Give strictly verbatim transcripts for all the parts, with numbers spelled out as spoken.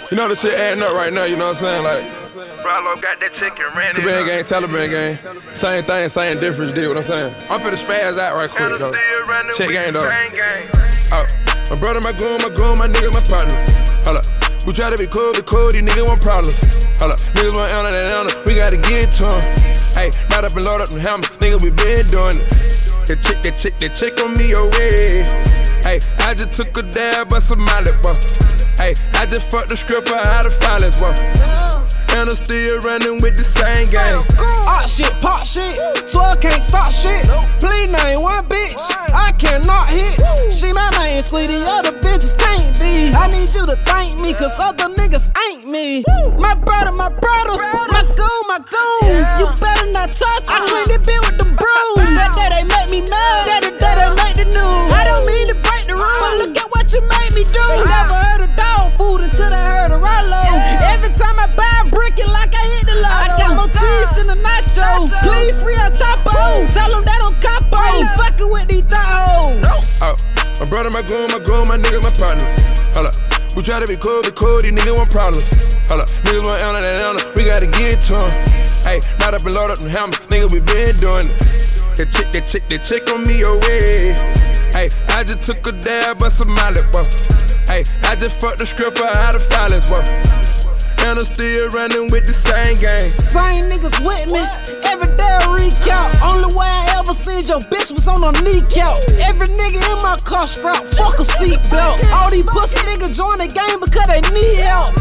You know the shit adding up right now, you know what I'm saying? Like, Bralo got that chicken ran in. Taliban gang, Taliban gang. Same thing, same difference, deal what I'm saying? I'm finna spaz out right quick, though. Check gang, though. Oh, my brother, my goon, my goon, my niggas, my partners. Hold up. We try to be cool, be cool, these niggas want problems. Hold up. Niggas want Anna, that Anna, we gotta get to them. Hey, not up and load up them hammers, nigga, we been doing it. That chick, that chick, that chick on me away. Hey, I just took a dab of some Molly, boy. Hey, I just fucked the stripper out of violence, boy. And I'm still running with the same gang. Hot shit, pop shit, twelve can't stop shit. Please name one bitch, I cannot hit. She my main sweetie, other bitches can't be. I need you to thank me, cause other niggas ain't me. My brother, my brothers, my goon, my goons. You better not touch, I clean this bitch with the broom. That day they make me mad, that day they make the news. I don't mean to break the rules, but look at what you made me do. They never heard of dog food until they heard of Rollo. Every time I buy a brick, it like I hit the lotto. I got more cheese than a nacho. Please free a Chapo. Tell them that I'm capo. I ain't fucking with these thoughts. Oh, my brother, my goon, my goon, my niggas, my partners. Hold up. We try to be cool, be cool, these niggas want problems. Hold up. Niggas want Anna, that Anna, we gotta get to them. Hey, not up and load up them hammers, nigga, we been doing it. That chick, that chick, that chick on me away. Hey, I just took a dab of some Molly, boy. Hey, I just fucked the stripper out of violence, boy. And I'm still running with the same gang. Same niggas with me, every day I recount. Only way I ever seen your bitch was on her kneecap. Every nigga in my car strap, fuck a seatbelt. All these pussy niggas join the game because they need help.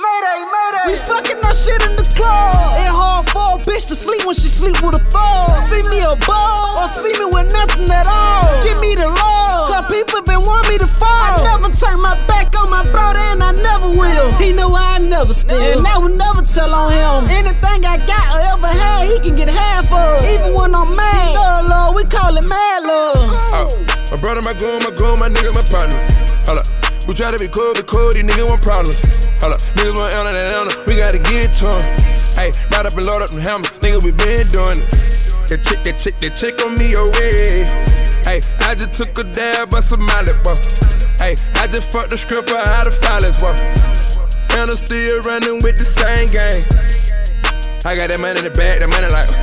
We fucking our shit in the club. It hard for a bitch to sleep when she sleep with a thug. See me a ball, or see me with nothing at all. Give me the love, cause people been want me to fall. I never turn my back on my brother and I never will. He know I never steal, and I will never tell on him. Anything I got or ever had, he can get half of. Even when I'm mad, love, love, we call it mad love. Oh, my brother, my goon, my goon, my niggas, my partners. Hold up. We try to be cool, be cool, these niggas want problems. Hold up. Niggas want Anna, that Anna, we gotta get to them. Hey, not up and load up them hammers, nigga, we been doing it. That chick, that chick, that chick on me away. Hey, I just took a dab of some Molly, boy. Hey, I just fucked the stripper out of violence, boy. And I'm still running with the same gang. I got that money in the bag, that money like.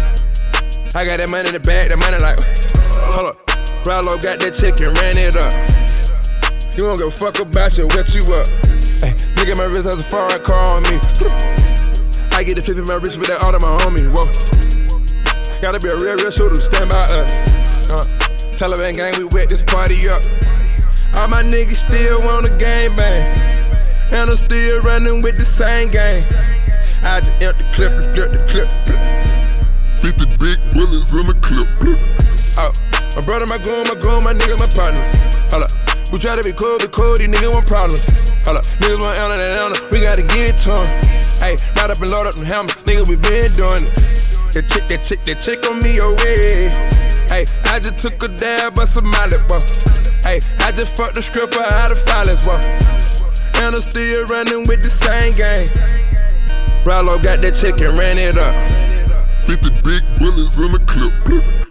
I got that money in the bag, that money like. Hold up, Bralo got that chicken, ran it up. You won't give a fuck about you, wet you up. Ay, look at my wrist, has a foreign car on me. I get the flip in my wrist with that all of my homie. Whoa, gotta be a real, real shooter to stand by us. Uh, Taliban gang, we wet this party up. All my niggas still want a game bang. And I'm still running with the same gang. I just empty the clip and flip the clip. fifty big bullets in the clip. Oh, my brother, my goon, my goon, my niggas, my partners. Hold up. We try to be cool, be cool, these niggas want problems. Hold up. Niggas want Anna, that Anna, we gotta get to them. Hey, not up and load up them hammers, nigga, we been doing it. That chick, that chick, that chick on me away. Hey, I just took a dab of some Molly, boy. Hey, I just fucked the stripper out of violence, boy. And I'm still running with the same gang. Bralo got that chicken, ran it up. fifty big bullets in the clip.